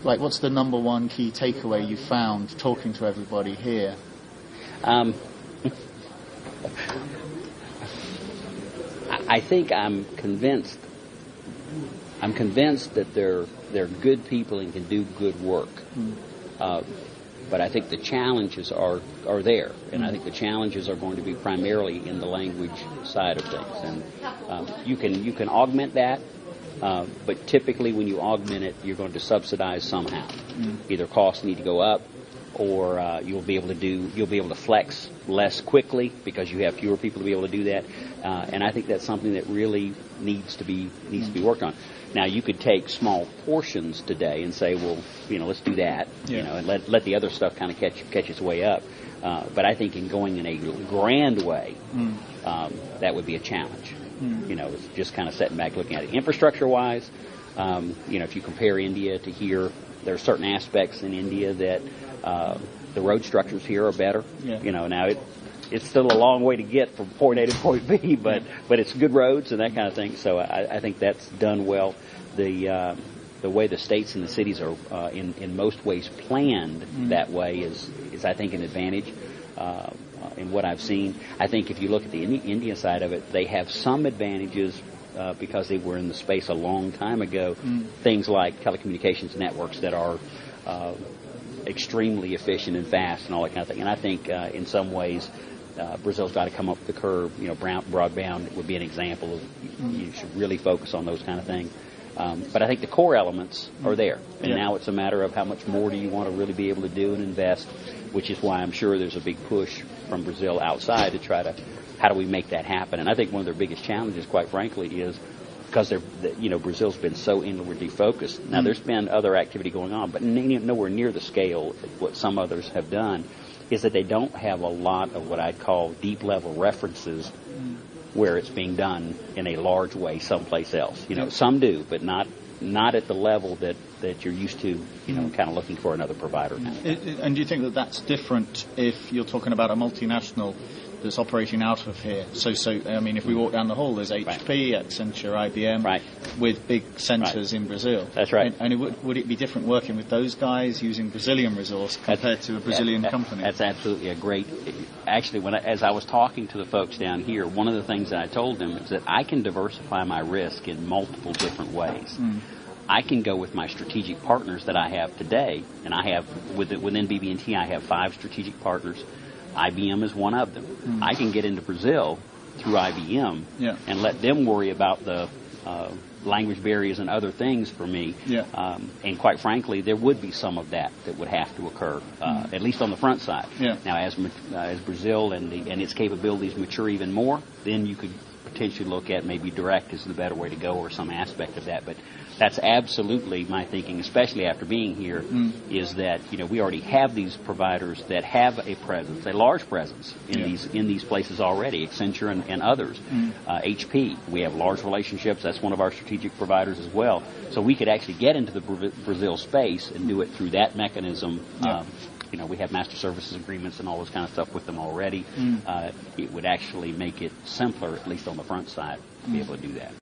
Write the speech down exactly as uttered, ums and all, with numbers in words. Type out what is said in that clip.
like, what's the number one key takeaway you found talking to everybody here? Um, I think I'm convinced. I'm convinced that they're they're good people and can do good work. Mm. Uh, but I think the challenges are are there, and mm. I think the challenges are going to be primarily in the language side of things. And um, you can you can augment that, uh, but typically when you augment it, you're going to subsidize somehow. Mm. Either costs need to go up, or uh, you'll be able to do you'll be able to flex less quickly because you have fewer people to be able to do that. Uh, and I think that's something that really needs to be needs to be worked on. Now, you could take small portions today and say, well, you know, let's do that, yeah. you know, and let let the other stuff kind of catch catch its way up. Uh, but I think in going in a grand way, mm. um, that would be a challenge. Mm. You know, it's just kind of sitting back looking at it. Infrastructure-wise, um, you know, if you compare India to here, there are certain aspects in India that uh, the road structures here are better. Yeah. You know, now it. It's still a long way to get from point A to point B, but but it's good roads and that kind of thing. So I, I think that's done well. The uh, the way the states and the cities are uh, in in most ways planned mm. that way is is I think an advantage. Uh, in what I've seen, I think if you look at the Indi- India side of it, they have some advantages uh, because they were in the space a long time ago. Mm. Things like telecommunications networks that are uh, extremely efficient and fast and all that kind of thing. And I think uh, in some ways. Uh, Brazil's got to come up the curve. You know, brown, broadband would be an example of you, you should really focus on those kind of things. Um, but I think the core elements are there, and yeah. now it's a matter of how much more do you want to really be able to do and invest, which is why I'm sure there's a big push from Brazil outside to try to how do we make that happen. And I think one of their biggest challenges, quite frankly, is because they're you know Brazil's been so inwardly focused. Now mm. there's been other activity going on, but n- nowhere near the scale of what some others have done. Is that they don't have a lot of what I'd call deep-level references mm. where it's being done in a large way someplace else. You know, some do, but not not at the level that, that you're used to, you know, mm. kind of looking for another provider. Mm. It, it, and do you think that that's different if you're talking about a multinational that's operating out of here? So, so I mean, if we walk down the hall, there's H P, right. Accenture, I B M, right. with big centres right. in Brazil. That's right. And, and it would, would it be different working with those guys using Brazilian resource compared that's, to a Brazilian that, that, company? That's absolutely a great. Actually, when I, as I was talking to the folks down here, one of the things that I told them is that I can diversify my risk in multiple different ways. Mm. I can go with my strategic partners that I have today, and I have within B B and T, I have five strategic partners. I B M is one of them. Mm. I can get into Brazil through I B M yeah. and let them worry about the uh, language barriers and other things for me. Yeah. Um, and quite frankly, there would be some of that that would have to occur, uh, mm. at least on the front side. Yeah. Now, as uh, as Brazil and the, and its capabilities mature even more, then you could potentially look at maybe direct is the better way to go or some aspect of that. But that's absolutely my thinking, especially after being here, mm. is that, you know, we already have these providers that have a presence, a large presence in yeah. these in these places already, Accenture and, and others. Mm. Uh, H P, we have large relationships. That's one of our strategic providers as well. So we could actually get into the Brazil space and do it through that mechanism. Yeah. Um, You know, we have master services agreements and all this kind of stuff with them already. Mm. Uh, it would actually make it simpler, at least on the front side, to be mm. able to do that.